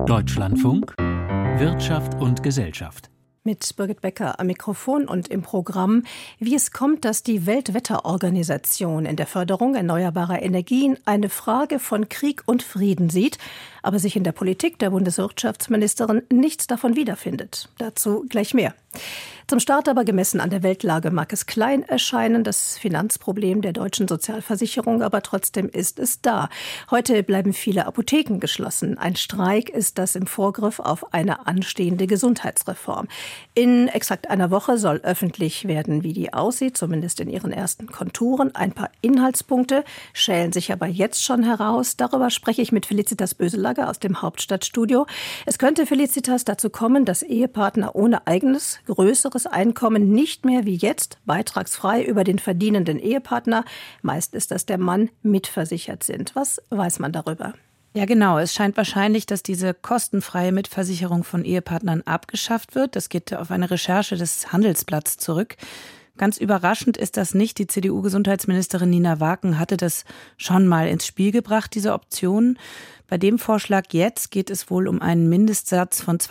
Deutschlandfunk Wirtschaft und Gesellschaft. Mit Birgit Becker am Mikrofon und im Programm, wie es kommt, dass die Weltwetterorganisation in der Förderung erneuerbarer Energien eine Frage von Krieg und Frieden sieht, aber sich in der Politik der Bundeswirtschaftsministerin nichts davon wiederfindet. Dazu gleich mehr. Zum Start aber gemessen an der Weltlage mag es klein erscheinen, das Finanzproblem der deutschen Sozialversicherung, aber trotzdem ist es da. Heute bleiben viele Apotheken geschlossen. Ein Streik ist das im Vorgriff auf eine anstehende Gesundheitsreform. In exakt einer Woche soll öffentlich werden, wie die aussieht, zumindest in ihren ersten Konturen. Ein paar Inhaltspunkte schälen sich aber jetzt schon heraus. Darüber spreche ich mit Felicitas Böselager aus dem Hauptstadtstudio. Es könnte, Felicitas, dazu kommen, dass Ehepartner ohne eigenes, größeres Einkommen nicht mehr wie jetzt beitragsfrei über den verdienenden Ehepartner, meist ist das der Mann, mitversichert sind. Was weiß man darüber? Ja, genau. Es scheint wahrscheinlich, dass diese kostenfreie Mitversicherung von Ehepartnern abgeschafft wird. Das geht auf eine Recherche des Handelsblatts zurück. Ganz überraschend ist das nicht. Die CDU-Gesundheitsministerin Nina Waken hatte das schon mal ins Spiel gebracht, diese Option. Bei dem Vorschlag jetzt geht es wohl um einen Mindestsatz von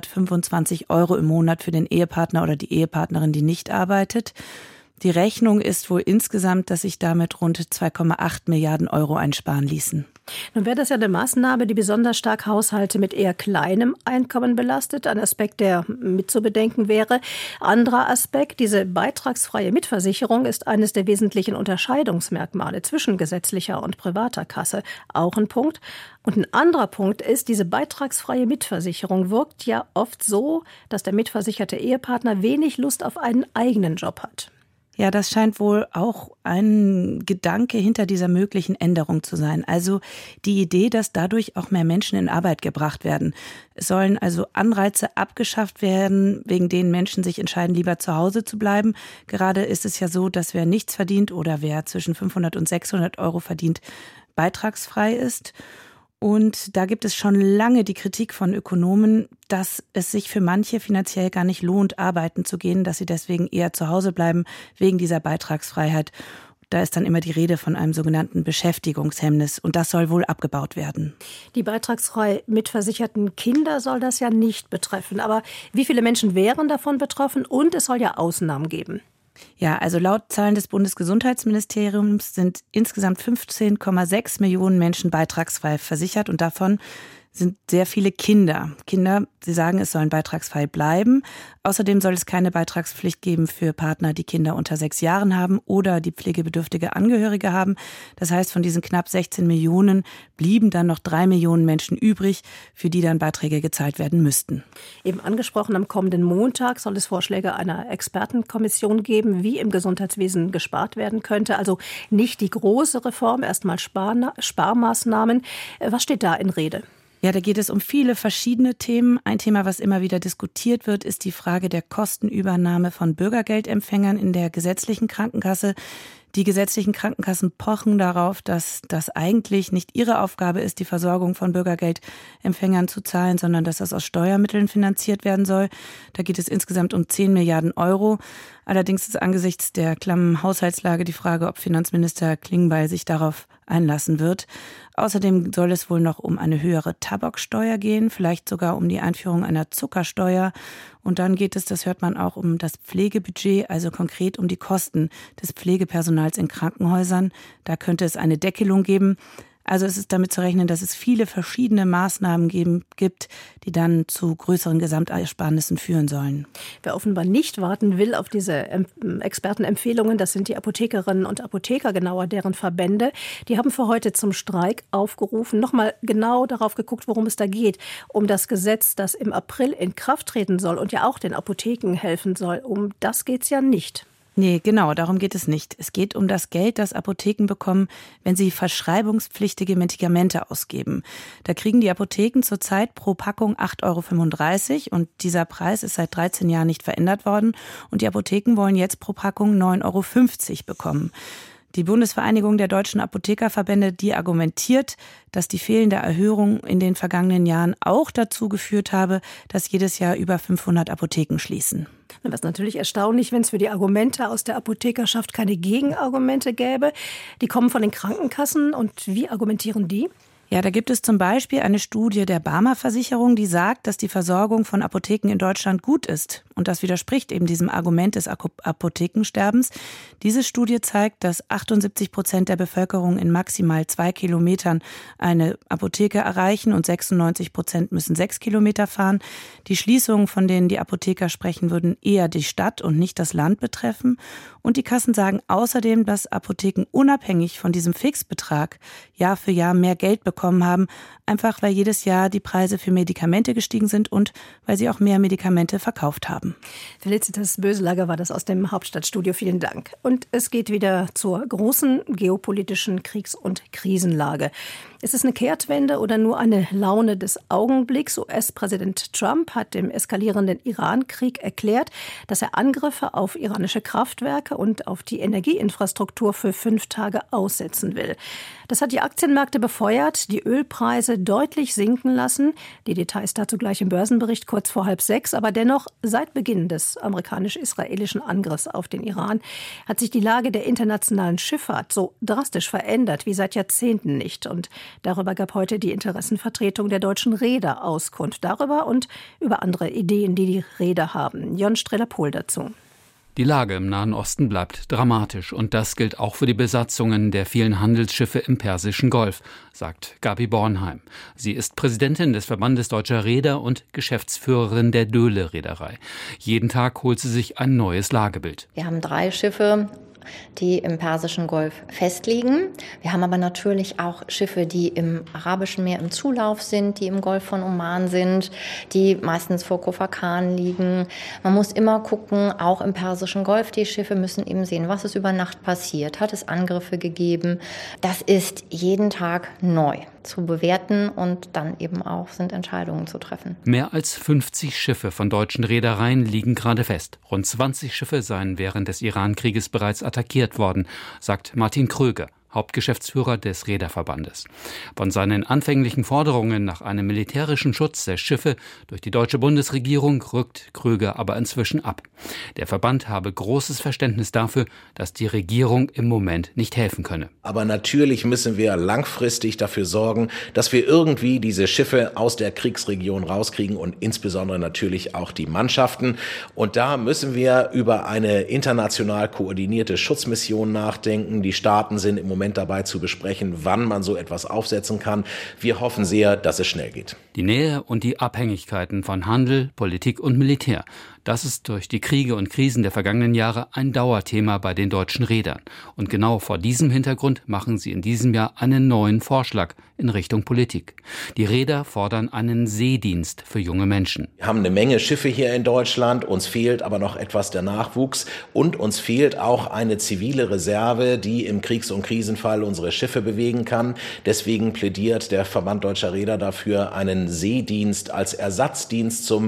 225 € im Monat für den Ehepartner oder die Ehepartnerin, die nicht arbeitet. Die Rechnung ist wohl insgesamt, dass sich damit rund 2,8 Milliarden € einsparen ließen. Nun wäre das ja eine Maßnahme, die besonders stark Haushalte mit eher kleinem Einkommen belastet. Ein Aspekt, der mitzubedenken wäre. Anderer Aspekt, diese beitragsfreie Mitversicherung ist eines der wesentlichen Unterscheidungsmerkmale zwischen gesetzlicher und privater Kasse. Auch ein Punkt. Und ein anderer Punkt ist, diese beitragsfreie Mitversicherung wirkt ja oft so, dass der mitversicherte Ehepartner wenig Lust auf einen eigenen Job hat. Ja, das scheint wohl auch ein Gedanke hinter dieser möglichen Änderung zu sein. Also die Idee, dass dadurch auch mehr Menschen in Arbeit gebracht werden. Es sollen also Anreize abgeschafft werden, wegen denen Menschen sich entscheiden, lieber zu Hause zu bleiben. Gerade ist es ja so, dass wer nichts verdient oder wer zwischen 500 und 600 € verdient, beitragsfrei ist. Und da gibt es schon lange die Kritik von Ökonomen, dass es sich für manche finanziell gar nicht lohnt, arbeiten zu gehen, dass sie deswegen eher zu Hause bleiben, wegen dieser Beitragsfreiheit. Da ist dann immer die Rede von einem sogenannten Beschäftigungshemmnis und das soll wohl abgebaut werden. Die beitragsfrei mitversicherten Kinder soll das ja nicht betreffen. Aber wie viele Menschen wären davon betroffen? Und es soll ja Ausnahmen geben. Ja, also laut Zahlen des Bundesgesundheitsministeriums sind insgesamt 15,6 Millionen Menschen beitragsfrei versichert und davon sind sehr viele Kinder. Kinder, sie sagen, es sollen beitragsfrei bleiben. Außerdem soll es keine Beitragspflicht geben für Partner, die Kinder unter 6 Jahren haben oder die pflegebedürftige Angehörige haben. Das heißt, von diesen knapp 16 Millionen blieben dann noch 3 Millionen Menschen übrig, für die dann Beiträge gezahlt werden müssten. Eben angesprochen, am kommenden Montag soll es Vorschläge einer Expertenkommission geben, wie im Gesundheitswesen gespart werden könnte. Also nicht die große Reform, erstmal Sparmaßnahmen. Was steht da in Rede? Ja, da geht es um viele verschiedene Themen. Ein Thema, was immer wieder diskutiert wird, ist die Frage der Kostenübernahme von Bürgergeldempfängern in der gesetzlichen Krankenkasse. Die gesetzlichen Krankenkassen pochen darauf, dass das eigentlich nicht ihre Aufgabe ist, die Versorgung von Bürgergeldempfängern zu zahlen, sondern dass das aus Steuermitteln finanziert werden soll. Da geht es insgesamt um 10 Milliarden €. Allerdings ist angesichts der klammen Haushaltslage die Frage, ob Finanzminister Klingbeil sich darauf einlassen wird. Außerdem soll es wohl noch um eine höhere Tabaksteuer gehen, vielleicht sogar um die Einführung einer Zuckersteuer. Und dann geht es, das hört man auch, um das Pflegebudget, also konkret um die Kosten des Pflegepersonals in Krankenhäusern. Da könnte es eine Deckelung geben. Also es ist damit zu rechnen, dass es viele verschiedene Maßnahmen gibt, die dann zu größeren Gesamtersparnissen führen sollen. Wer offenbar nicht warten will auf diese Expertenempfehlungen, das sind die Apothekerinnen und Apotheker, genauer deren Verbände. Die haben für heute zum Streik aufgerufen. Nochmal genau darauf geguckt, worum es da geht. Um das Gesetz, das im April in Kraft treten soll und ja auch den Apotheken helfen soll. Um das geht's ja nicht. Nee, genau, darum geht es nicht. Es geht um das Geld, das Apotheken bekommen, wenn sie verschreibungspflichtige Medikamente ausgeben. Da kriegen die Apotheken zurzeit pro Packung 8,35 € und dieser Preis ist seit 13 Jahren nicht verändert worden. Und die Apotheken wollen jetzt pro Packung 9,50 € bekommen. Die Bundesvereinigung der deutschen Apothekerverbände, die argumentiert, dass die fehlende Erhöhung in den vergangenen Jahren auch dazu geführt habe, dass jedes Jahr über 500 Apotheken schließen. Das ist natürlich erstaunlich, wenn es für die Argumente aus der Apothekerschaft keine Gegenargumente gäbe. Die kommen von den Krankenkassen und wie argumentieren die? Ja, da gibt es zum Beispiel eine Studie der Barmer-Versicherung, die sagt, dass die Versorgung von Apotheken in Deutschland gut ist. Und das widerspricht eben diesem Argument des Apothekensterbens. Diese Studie zeigt, dass 78% der Bevölkerung in maximal 2 Kilometern eine Apotheke erreichen und 96% müssen 6 Kilometer fahren. Die Schließungen, von denen die Apotheker sprechen, würden eher die Stadt und nicht das Land betreffen. Und die Kassen sagen außerdem, dass Apotheken unabhängig von diesem Fixbetrag Jahr für Jahr mehr Geld bekommen haben, einfach weil jedes Jahr die Preise für Medikamente gestiegen sind und weil sie auch mehr Medikamente verkauft haben. Felicitas Böselager war das aus dem Hauptstadtstudio. Vielen Dank. Und es geht wieder zur großen geopolitischen Kriegs- und Krisenlage. Ist es eine Kehrtwende oder nur eine Laune des Augenblicks? US-Präsident Trump hat dem eskalierenden Iran-Krieg erklärt, dass er Angriffe auf iranische Kraftwerke und auf die Energieinfrastruktur für 5 Tage aussetzen will. Das hat die Aktienmärkte befeuert, die Ölpreise deutlich sinken lassen. Die Details dazu gleich im Börsenbericht kurz vor 5:30. Aber dennoch, seit Beginn des amerikanisch-israelischen Angriffs auf den Iran hat sich die Lage der internationalen Schifffahrt so drastisch verändert wie seit Jahrzehnten nicht. Und darüber gab heute die Interessenvertretung der deutschen Reeder Auskunft darüber und über andere Ideen, die die Reeder haben. Jon Streller-Pohl dazu. Die Lage im Nahen Osten bleibt dramatisch und das gilt auch für die Besatzungen der vielen Handelsschiffe im Persischen Golf, sagt Gabi Bornheim. Sie ist Präsidentin des Verbandes Deutscher Reeder und Geschäftsführerin der Döhle-Reederei. Jeden Tag holt sie sich ein neues Lagebild. Wir haben 3 Schiffe, die im Persischen Golf festliegen. Wir haben aber natürlich auch Schiffe, die im Arabischen Meer im Zulauf sind, die im Golf von Oman sind, die meistens vor Khor Fakkan liegen. Man muss immer gucken, auch im Persischen Golf, die Schiffe müssen eben sehen, was ist über Nacht passiert, hat es Angriffe gegeben. Das ist jeden Tag neu zu bewerten und dann eben auch sind Entscheidungen zu treffen. Mehr als 50 Schiffe von deutschen Reedereien liegen gerade fest. Rund 20 Schiffe seien während des Iran-Krieges bereits attackiert worden, sagt Martin Kröger, Hauptgeschäftsführer des Reederverbandes. Von seinen anfänglichen Forderungen nach einem militärischen Schutz der Schiffe durch die deutsche Bundesregierung rückt Kröger aber inzwischen ab. Der Verband habe großes Verständnis dafür, dass die Regierung im Moment nicht helfen könne. Aber natürlich müssen wir langfristig dafür sorgen, dass wir irgendwie diese Schiffe aus der Kriegsregion rauskriegen und insbesondere natürlich auch die Mannschaften. Und da müssen wir über eine international koordinierte Schutzmission nachdenken. Die Staaten sind im Moment dabei zu besprechen, wann man so etwas aufsetzen kann. Wir hoffen sehr, dass es schnell geht. Die Nähe und die Abhängigkeiten von Handel, Politik und Militär. Das ist durch die Kriege und Krisen der vergangenen Jahre ein Dauerthema bei den deutschen Reedern. Und genau vor diesem Hintergrund machen sie in diesem Jahr einen neuen Vorschlag in Richtung Politik. Die Reeder fordern einen Seedienst für junge Menschen. Wir haben eine Menge Schiffe hier in Deutschland, uns fehlt aber noch etwas der Nachwuchs und uns fehlt auch eine zivile Reserve, die im Kriegs- und Krisenfall unsere Schiffe bewegen kann. Deswegen plädiert der Verband Deutscher Reeder dafür, einen Seedienst als Ersatzdienst zu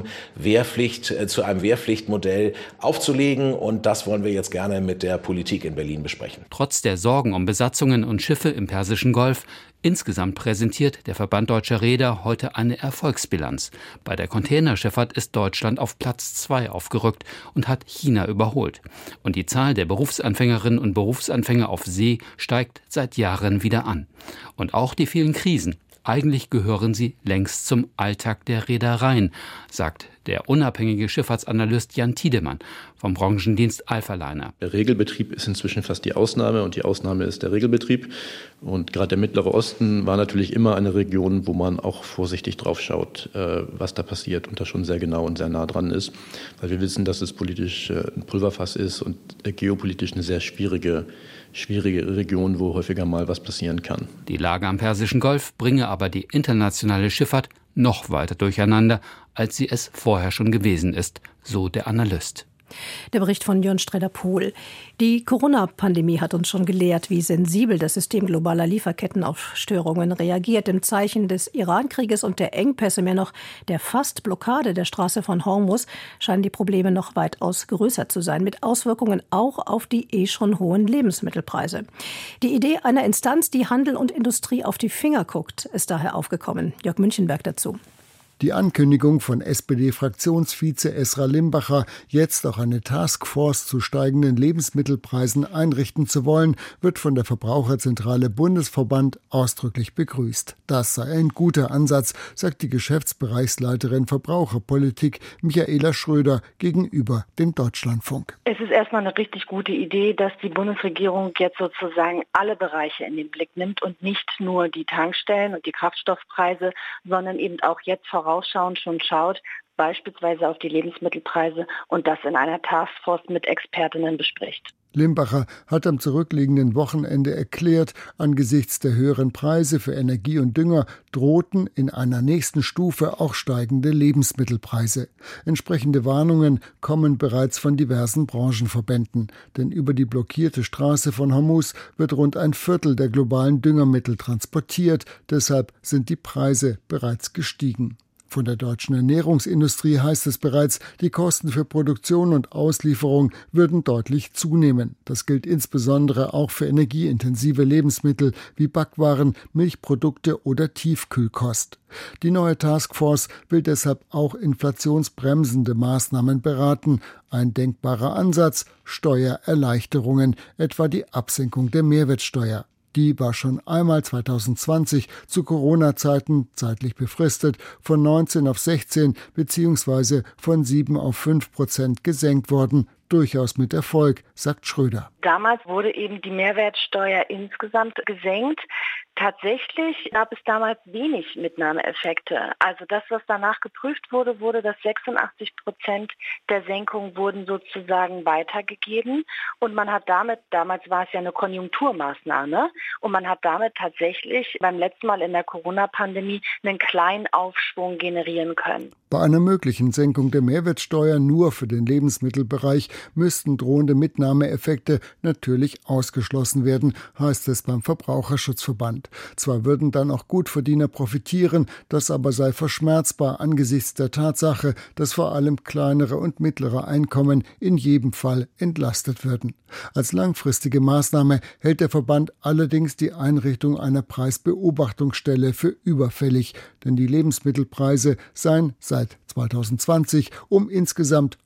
einem Wehrpflichtmodell aufzulegen und das wollen wir jetzt gerne mit der Politik in Berlin besprechen. Trotz der Sorgen um Besatzungen und Schiffe im Persischen Golf, insgesamt präsentiert der Verband Deutscher Reeder heute eine Erfolgsbilanz. Bei der Containerschifffahrt ist Deutschland auf Platz 2 aufgerückt und hat China überholt. Und die Zahl der Berufsanfängerinnen und Berufsanfänger auf See steigt seit Jahren wieder an. Und auch die vielen Krisen. Eigentlich gehören sie längst zum Alltag der Reedereien, sagt der unabhängige Schifffahrtsanalyst Jan Tiedemann vom Branchendienst Alphaliner. Der Regelbetrieb ist inzwischen fast die Ausnahme und die Ausnahme ist der Regelbetrieb. Und gerade der Mittlere Osten war natürlich immer eine Region, wo man auch vorsichtig drauf schaut, was da passiert und da schon sehr genau und sehr nah dran ist. Weil wir wissen, dass es politisch ein Pulverfass ist und geopolitisch eine sehr schwierige Region, wo häufiger mal was passieren kann. Die Lage am Persischen Golf bringe aber die internationale Schifffahrt noch weiter durcheinander, als sie es vorher schon gewesen ist, so der Analyst. Der Bericht von Jon Streller-Pohl. Die Corona-Pandemie hat uns schon gelehrt, wie sensibel das System globaler Lieferketten auf Störungen reagiert. Im Zeichen des Iran-Krieges und der Engpässe, mehr noch der Fast-Blockade der Straße von Hormuz, scheinen die Probleme noch weitaus größer zu sein, mit Auswirkungen auch auf die schon hohen Lebensmittelpreise. Die Idee einer Instanz, die Handel und Industrie auf die Finger guckt, ist daher aufgekommen. Jörg Münchenberg dazu. Die Ankündigung von SPD-Fraktionsvize Esra Limbacher, jetzt auch eine Taskforce zu steigenden Lebensmittelpreisen einrichten zu wollen, wird von der Verbraucherzentrale Bundesverband ausdrücklich begrüßt. Das sei ein guter Ansatz, sagt die Geschäftsbereichsleiterin Verbraucherpolitik Michaela Schröder gegenüber dem Deutschlandfunk. Es ist erstmal eine richtig gute Idee, dass die Bundesregierung jetzt sozusagen alle Bereiche in den Blick nimmt und nicht nur die Tankstellen und die Kraftstoffpreise, sondern eben auch jetzt vorausschauend schon schaut, beispielsweise auf die Lebensmittelpreise und das in einer Taskforce mit Expertinnen bespricht. Limbacher hat am zurückliegenden Wochenende erklärt, angesichts der höheren Preise für Energie und Dünger drohten in einer nächsten Stufe auch steigende Lebensmittelpreise. Entsprechende Warnungen kommen bereits von diversen Branchenverbänden. Denn über die blockierte Straße von Hormuz wird rund ein Viertel der globalen Düngermittel transportiert. Deshalb sind die Preise bereits gestiegen. Von der deutschen Ernährungsindustrie heißt es bereits, die Kosten für Produktion und Auslieferung würden deutlich zunehmen. Das gilt insbesondere auch für energieintensive Lebensmittel wie Backwaren, Milchprodukte oder Tiefkühlkost. Die neue Taskforce will deshalb auch inflationsbremsende Maßnahmen beraten. Ein denkbarer Ansatz: Steuererleichterungen, etwa die Absenkung der Mehrwertsteuer. Die war schon einmal 2020 zu Corona-Zeiten zeitlich befristet von 19 auf 16 bzw. von 7 auf 5% gesenkt worden. Durchaus mit Erfolg, sagt Schröder. Damals wurde eben die Mehrwertsteuer insgesamt gesenkt. Tatsächlich gab es damals wenig Mitnahmeeffekte. Also das, was danach geprüft wurde, dass 86% der Senkung wurden sozusagen weitergegeben. Und man hat damit, damals war es ja eine Konjunkturmaßnahme, und man hat damit tatsächlich beim letzten Mal in der Corona-Pandemie einen kleinen Aufschwung generieren können. Bei einer möglichen Senkung der Mehrwertsteuer nur für den Lebensmittelbereich müssten drohende Mitnahmeeffekte natürlich ausgeschlossen werden, heißt es beim Verbraucherschutzverband. Zwar würden dann auch Gutverdiener profitieren, das aber sei verschmerzbar angesichts der Tatsache, dass vor allem kleinere und mittlere Einkommen in jedem Fall entlastet würden. Als langfristige Maßnahme hält der Verband allerdings die Einrichtung einer Preisbeobachtungsstelle für überfällig, denn die Lebensmittelpreise seien seit 2020 um insgesamt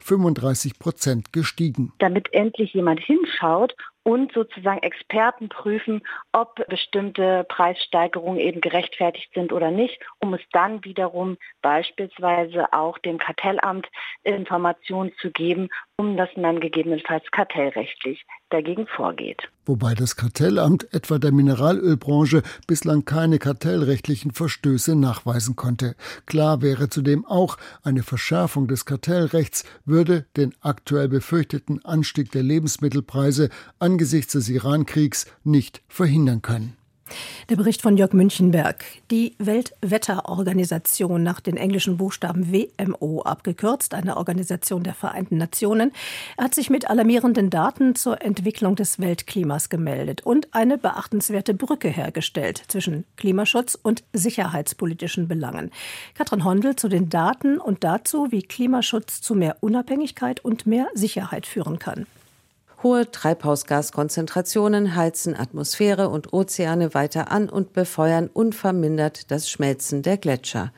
35% gestiegen. Damit endlich jemand hinschaut und sozusagen Experten prüfen, ob bestimmte Preissteigerungen eben gerechtfertigt sind oder nicht, um es dann wiederum beispielsweise auch dem Kartellamt Informationen zu geben, um das dann gegebenenfalls kartellrechtlich dagegen vorgeht. Wobei das Kartellamt etwa der Mineralölbranche bislang keine kartellrechtlichen Verstöße nachweisen konnte. Klar wäre zudem auch, eine Verschärfung des Kartellrechts würde den aktuell befürchteten Anstieg der Lebensmittelpreise angesichts des Iran-Kriegs nicht verhindern können. Der Bericht von Jörg Münchenberg. Die Weltwetterorganisation, nach den englischen Buchstaben WMO abgekürzt, eine Organisation der Vereinten Nationen, hat sich mit alarmierenden Daten zur Entwicklung des Weltklimas gemeldet und eine beachtenswerte Brücke hergestellt zwischen Klimaschutz und sicherheitspolitischen Belangen. Katrin Hondel zu den Daten und dazu, wie Klimaschutz zu mehr Unabhängigkeit und mehr Sicherheit führen kann. Hohe Treibhausgaskonzentrationen heizen Atmosphäre und Ozeane weiter an und befeuern unvermindert das Schmelzen der Gletscher.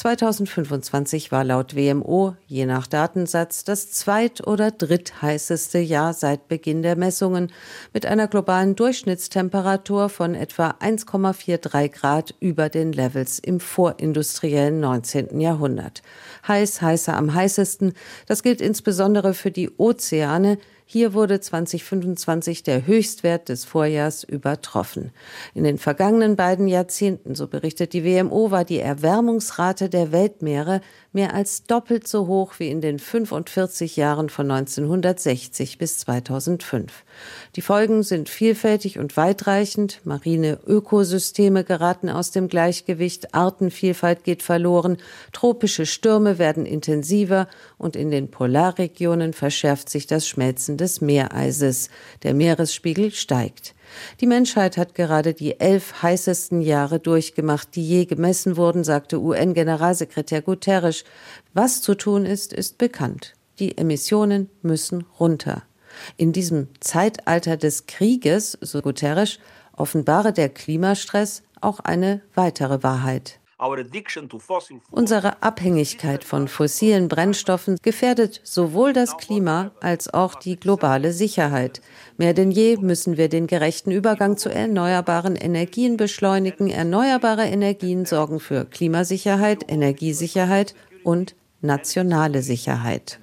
2025 war laut WMO, je nach Datensatz, das zweit- oder drittheißeste Jahr seit Beginn der Messungen, mit einer globalen Durchschnittstemperatur von etwa 1,43 Grad über den Levels im vorindustriellen 19. Jahrhundert. Heißer am heißesten, das gilt insbesondere für die Ozeane. Hier wurde 2025 der Höchstwert des Vorjahrs übertroffen. In den vergangenen beiden Jahrzehnten, so berichtet die WMO, war die Erwärmungsrate der Weltmeere mehr als doppelt so hoch wie in den 45 Jahren von 1960 bis 2005. Die Folgen sind vielfältig und weitreichend. Marine Ökosysteme geraten aus dem Gleichgewicht, Artenvielfalt geht verloren, tropische Stürme werden intensiver und in den Polarregionen verschärft sich das Schmelzen des Meereises. Der Meeresspiegel steigt. Die Menschheit hat gerade die 11 heißesten Jahre durchgemacht, die je gemessen wurden, sagte UN-Generalsekretär Guterres. Was zu tun ist, ist bekannt. Die Emissionen müssen runter. In diesem Zeitalter des Krieges, so Guterres, offenbare der Klimastress auch eine weitere Wahrheit. Unsere Abhängigkeit von fossilen Brennstoffen gefährdet sowohl das Klima als auch die globale Sicherheit. Mehr denn je müssen wir den gerechten Übergang zu erneuerbaren Energien beschleunigen. Erneuerbare Energien sorgen für Klimasicherheit, Energiesicherheit und nationale Sicherheit.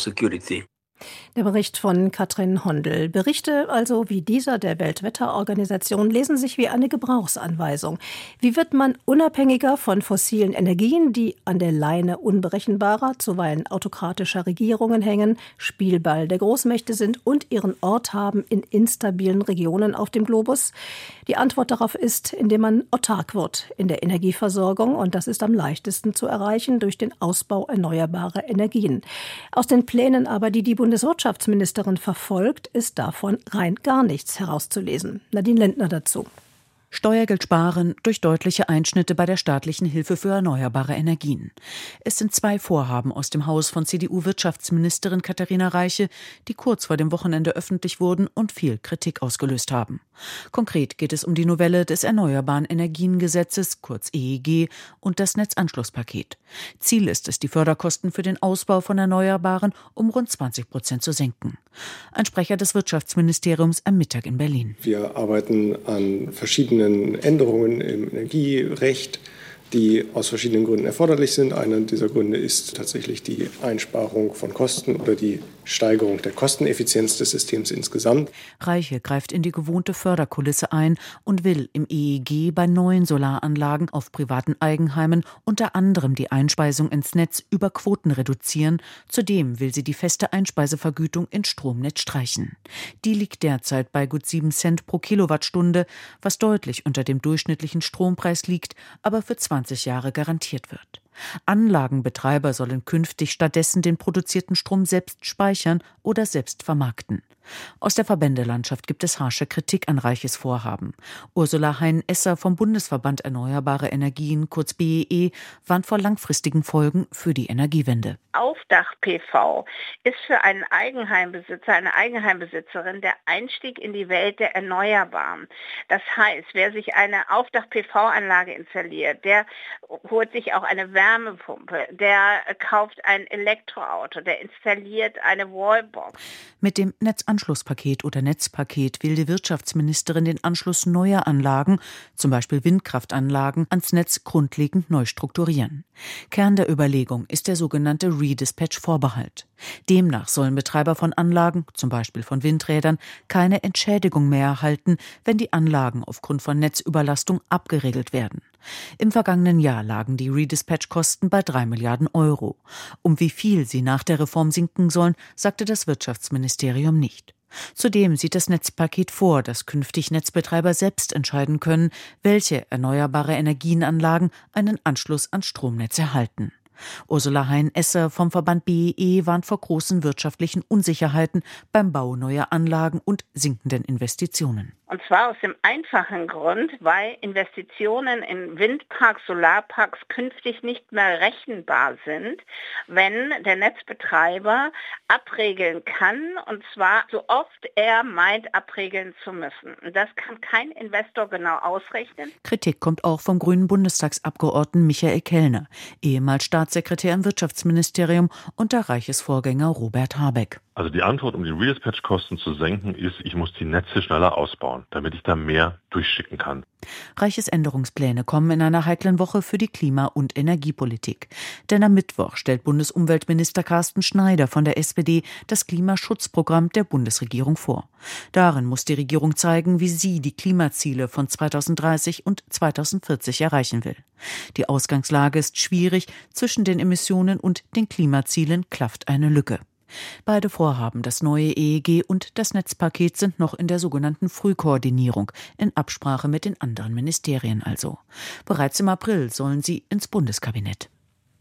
Der Bericht von Katrin Hondel. Berichte also wie dieser der Weltwetterorganisation lesen sich wie eine Gebrauchsanweisung. Wie wird man unabhängiger von fossilen Energien, die an der Leine unberechenbarer, zuweilen autokratischer Regierungen hängen, Spielball der Großmächte sind und ihren Ort haben in instabilen Regionen auf dem Globus? Die Antwort darauf ist, indem man autark wird in der Energieversorgung, und das ist am leichtesten zu erreichen durch den Ausbau erneuerbarer Energien. Aus den Plänen aber, die Bundeswirtschaftsministerin verfolgt, ist davon rein gar nichts herauszulesen. Nadine Lindner dazu. Steuergeld sparen durch deutliche Einschnitte bei der staatlichen Hilfe für erneuerbare Energien. Es sind 2 Vorhaben aus dem Haus von CDU-Wirtschaftsministerin Katharina Reiche, die kurz vor dem Wochenende öffentlich wurden und viel Kritik ausgelöst haben. Konkret geht es um die Novelle des Erneuerbaren Energiengesetzes, kurz EEG, und das Netzanschlusspaket. Ziel ist es, die Förderkosten für den Ausbau von Erneuerbaren um rund 20% zu senken. Ein Sprecher des Wirtschaftsministeriums am Mittag in Berlin. Wir arbeiten an verschiedenen Änderungen im Energierecht, die aus verschiedenen Gründen erforderlich sind. Einer dieser Gründe ist tatsächlich die Einsparung von Kosten oder die Steigerung der Kosteneffizienz des Systems insgesamt. Reiche greift in die gewohnte Förderkulisse ein und will im EEG bei neuen Solaranlagen auf privaten Eigenheimen unter anderem die Einspeisung ins Netz über Quoten reduzieren. Zudem will sie die feste Einspeisevergütung ins Stromnetz streichen. Die liegt derzeit bei gut 7 Cent pro Kilowattstunde, was deutlich unter dem durchschnittlichen Strompreis liegt, aber für 20 Jahre garantiert wird. Anlagenbetreiber sollen künftig stattdessen den produzierten Strom selbst speichern oder selbst vermarkten. Aus der Verbändelandschaft gibt es harsche Kritik an Reiches Vorhaben. Ursula Hein-Esser vom Bundesverband Erneuerbare Energien, kurz BEE, warnt vor langfristigen Folgen für die Energiewende. Aufdach-PV ist für einen Eigenheimbesitzer, eine Eigenheimbesitzerin der Einstieg in die Welt der Erneuerbaren. Das heißt, wer sich eine Aufdach-PV-Anlage installiert, der holt sich auch eine Wärmepumpe, der kauft ein Elektroauto, der installiert eine Wallbox. Mit dem Netzanschlusspaket oder Netzpaket will die Wirtschaftsministerin den Anschluss neuer Anlagen, zum Beispiel Windkraftanlagen, ans Netz grundlegend neu strukturieren. Kern der Überlegung ist der sogenannte Redispatch-Vorbehalt. Demnach sollen Betreiber von Anlagen, zum Beispiel von Windrädern, keine Entschädigung mehr erhalten, wenn die Anlagen aufgrund von Netzüberlastung abgeregelt werden. Im vergangenen Jahr lagen die Redispatch-Kosten bei 3 Milliarden Euro. Um wie viel sie nach der Reform sinken sollen, sagte das Wirtschaftsministerium nicht. Zudem sieht das Netzpaket vor, dass künftig Netzbetreiber selbst entscheiden können, welche erneuerbare Energienanlagen einen Anschluss ans Stromnetz erhalten. Ursula Hein-Esser vom Verband BEE warnt vor großen wirtschaftlichen Unsicherheiten beim Bau neuer Anlagen und sinkenden Investitionen. Und zwar aus dem einfachen Grund, weil Investitionen in Windparks, Solarparks künftig nicht mehr rechenbar sind, wenn der Netzbetreiber abregeln kann, und zwar so oft er meint, abregeln zu müssen. Und das kann kein Investor genau ausrechnen. Kritik kommt auch vom grünen Bundestagsabgeordneten Michael Kellner, ehemals Staatssekretär im Wirtschaftsministerium unter Reiches Vorgänger Robert Habeck. Also die Antwort, um die Redispatch-Kosten zu senken, ist, ich muss die Netze schneller ausbauen, damit ich da mehr durchschicken kann. Reiches Änderungspläne kommen in einer heiklen Woche für die Klima- und Energiepolitik. Denn am Mittwoch stellt Bundesumweltminister Carsten Schneider von der SPD das Klimaschutzprogramm der Bundesregierung vor. Darin muss die Regierung zeigen, wie sie die Klimaziele von 2030 und 2040 erreichen will. Die Ausgangslage ist schwierig, zwischen den Emissionen und den Klimazielen klafft eine Lücke. Beide Vorhaben, das neue EEG und das Netzpaket, sind noch in der sogenannten Frühkoordinierung, in Absprache mit den anderen Ministerien also. Bereits im April sollen sie ins Bundeskabinett.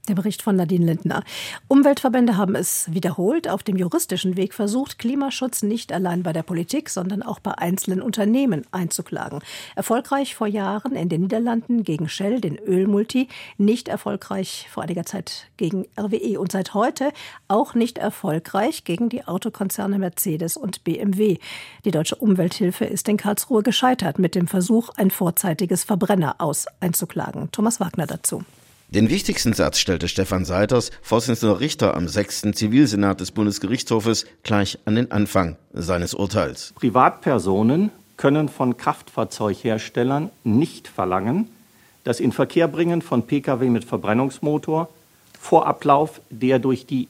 Der Bericht von Nadine Lindner. Umweltverbände haben es wiederholt auf dem juristischen Weg versucht, Klimaschutz nicht allein bei der Politik, sondern auch bei einzelnen Unternehmen einzuklagen. Erfolgreich vor Jahren in den Niederlanden gegen Shell, den Ölmulti, nicht erfolgreich vor einiger Zeit gegen RWE und seit heute auch nicht erfolgreich gegen die Autokonzerne Mercedes und BMW. Die Deutsche Umwelthilfe ist in Karlsruhe gescheitert mit dem Versuch, ein vorzeitiges Verbrenner-Aus einzuklagen. Thomas Wagner dazu. Den wichtigsten Satz stellte Stefan Seiters, Vorsitzender Richter am 6. Zivilsenat des Bundesgerichtshofes, gleich an den Anfang seines Urteils. Privatpersonen können von Kraftfahrzeugherstellern nicht verlangen, das Inverkehrbringen von Pkw mit Verbrennungsmotor vor Ablauf der durch die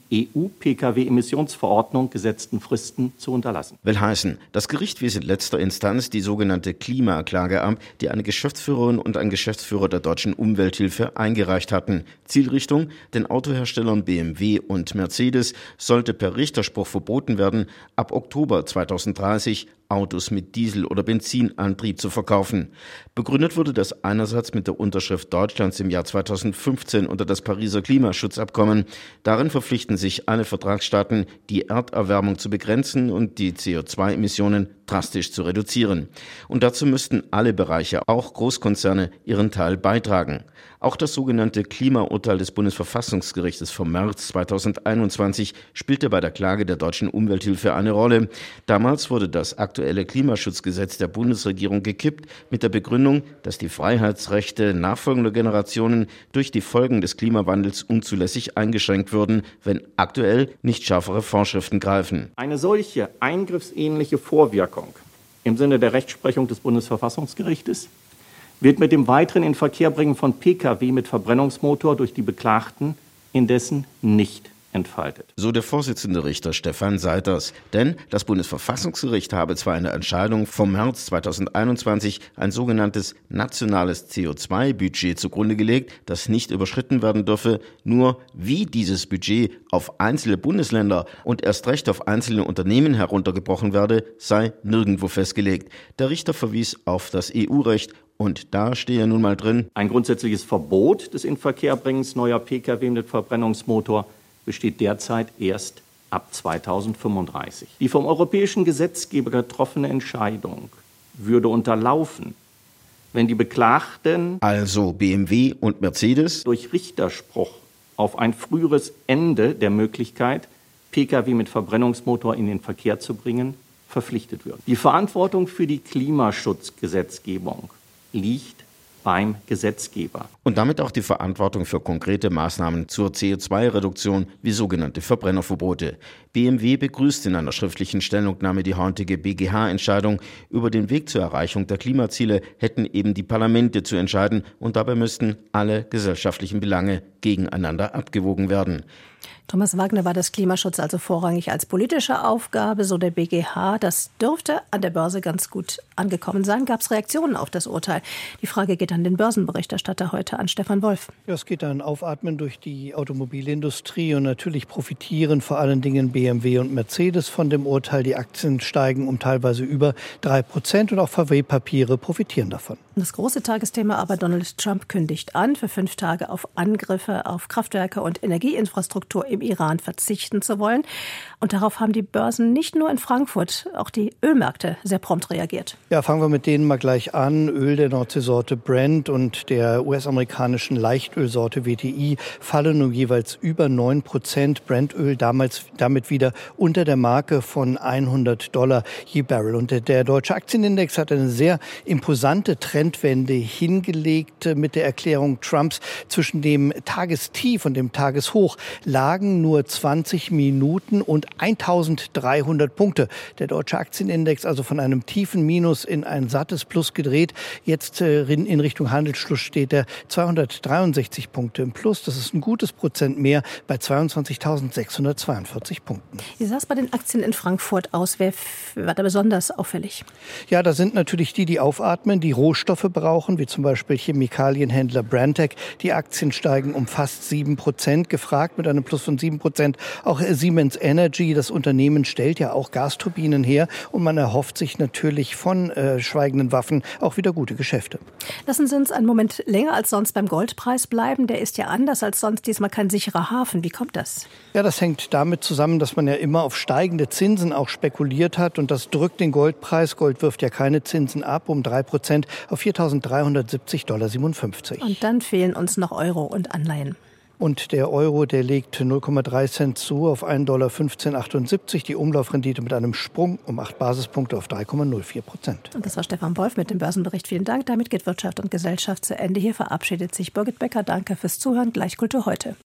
EU-Pkw-Emissionsverordnung gesetzten Fristen zu unterlassen. Will heißen, das Gericht wies in letzter Instanz die sogenannte Klimaklage ab, die eine Geschäftsführerin und ein Geschäftsführer der Deutschen Umwelthilfe eingereicht hatten. Zielrichtung: Den Autoherstellern BMW und Mercedes sollte per Richterspruch verboten werden, ab Oktober 2030 Autos mit Diesel- oder Benzinantrieb zu verkaufen. Begründet wurde das einerseits mit der Unterschrift Deutschlands im Jahr 2015 unter das Pariser Klimaschutzabkommen. Darin verpflichten sich alle Vertragsstaaten, die Erderwärmung zu begrenzen und die CO2-Emissionen drastisch zu reduzieren. Und dazu müssten alle Bereiche, auch Großkonzerne, ihren Teil beitragen. Auch das sogenannte Klimaurteil des Bundesverfassungsgerichtes vom März 2021 spielte bei der Klage der Deutschen Umwelthilfe eine Rolle. Damals wurde das aktuelle Klimaschutzgesetz der Bundesregierung gekippt mit der Begründung, dass die Freiheitsrechte nachfolgender Generationen durch die Folgen des Klimawandels unzulässig eingeschränkt würden, wenn aktuell nicht schärfere Vorschriften greifen. Eine solche eingriffsähnliche Vorwirkung im Sinne der Rechtsprechung des Bundesverfassungsgerichtes wird mit dem weiteren Inverkehrbringen von Pkw mit Verbrennungsmotor durch die Beklagten indessen nicht entfaltet. So der Vorsitzende Richter Stefan Seiters. Denn das Bundesverfassungsgericht habe zwar in der Entscheidung vom März 2021 ein sogenanntes nationales CO2-Budget zugrunde gelegt, das nicht überschritten werden dürfe, nur wie dieses Budget auf einzelne Bundesländer und erst recht auf einzelne Unternehmen heruntergebrochen werde, sei nirgendwo festgelegt. Der Richter verwies auf das EU-Recht. Und da stehe nun mal drin: Ein grundsätzliches Verbot des Inverkehrbringens neuer Pkw mit Verbrennungsmotor besteht derzeit erst ab 2035. Die vom europäischen Gesetzgeber getroffene Entscheidung würde unterlaufen, wenn die Beklagten, also BMW und Mercedes, durch Richterspruch auf ein früheres Ende der Möglichkeit, Pkw mit Verbrennungsmotor in den Verkehr zu bringen, verpflichtet würden. Die Verantwortung für die Klimaschutzgesetzgebung liegt beim Gesetzgeber. Und damit auch die Verantwortung für konkrete Maßnahmen zur CO2-Reduktion wie sogenannte Verbrennerverbote. BMW begrüßt in einer schriftlichen Stellungnahme die heutige BGH-Entscheidung. Über den Weg zur Erreichung der Klimaziele hätten eben die Parlamente zu entscheiden und dabei müssten alle gesellschaftlichen Belange gegeneinander abgewogen werden. Thomas Wagner, war das Klimaschutz also vorrangig als politische Aufgabe, so der BGH. Das dürfte an der Börse ganz gut angekommen sein. Gab es Reaktionen auf das Urteil? Die Frage geht an den Börsenberichterstatter heute, an Stefan Wolf. Ja, es geht ein Aufatmen durch die Automobilindustrie und natürlich profitieren vor allen Dingen BMW und Mercedes von dem Urteil. Die Aktien steigen um teilweise über 3% und auch VW-Papiere profitieren davon. Das große Tagesthema aber: Donald Trump kündigt an, für 5 Tage auf Angriffe auf Kraftwerke und Energieinfrastruktur im Iran verzichten zu wollen. Und darauf haben die Börsen nicht nur in Frankfurt, auch die Ölmärkte sehr prompt reagiert. Ja, fangen wir mit denen mal gleich an. Öl der Nordseesorte Brent und der US-amerikanischen Leichtölsorte WTI fallen nun jeweils über 9%. Brentöl damit wieder unter der Marke von $100 je Barrel. Und der deutsche Aktienindex hat eine sehr imposante Trendwende hingelegt mit der Erklärung Trumps. Zwischen dem Tagestief und dem Tageshoch lagen nur 20 Minuten und 1300 Punkte. Der deutsche Aktienindex also von einem tiefen Minus in ein sattes Plus gedreht. Jetzt in Richtung Handelsschluss steht er 263 Punkte im Plus. Das ist ein gutes Prozent mehr bei 22.642 Punkten. Wie sah es bei den Aktien in Frankfurt aus? Wer war da besonders auffällig? Ja, da sind natürlich die aufatmen, die Rohstoffe brauchen, wie zum Beispiel Chemikalienhändler Brandtech. Die Aktien steigen um fast 7%, gefragt mit einem Plus von 7%. Auch Siemens Energy, das Unternehmen, stellt ja auch Gasturbinen her und man erhofft sich natürlich von schweigenden Waffen auch wieder gute Geschäfte. Lassen Lassen Sie uns einen Moment länger als sonst beim Goldpreis bleiben. Der ist ja anders als sonst diesmal kein sicherer Hafen. Wie kommt das? Ja, das hängt damit zusammen, dass man ja immer auf steigende Zinsen auch spekuliert hat. Und das drückt den Goldpreis. Gold wirft ja keine Zinsen ab, um 3% auf $4.370,57 $. Und dann fehlen uns noch Euro und Anleihen. Und der Euro, der legt 0,3 Cent zu auf $1,1578. Die Umlaufrendite mit einem Sprung um 8 Basispunkte auf 3,04%. Und das war Stefan Wolf mit dem Börsenbericht. Vielen Dank. Damit geht Wirtschaft und Gesellschaft zu Ende. Hier verabschiedet sich Birgit Becker. Danke fürs Zuhören. Gleich Kultur heute.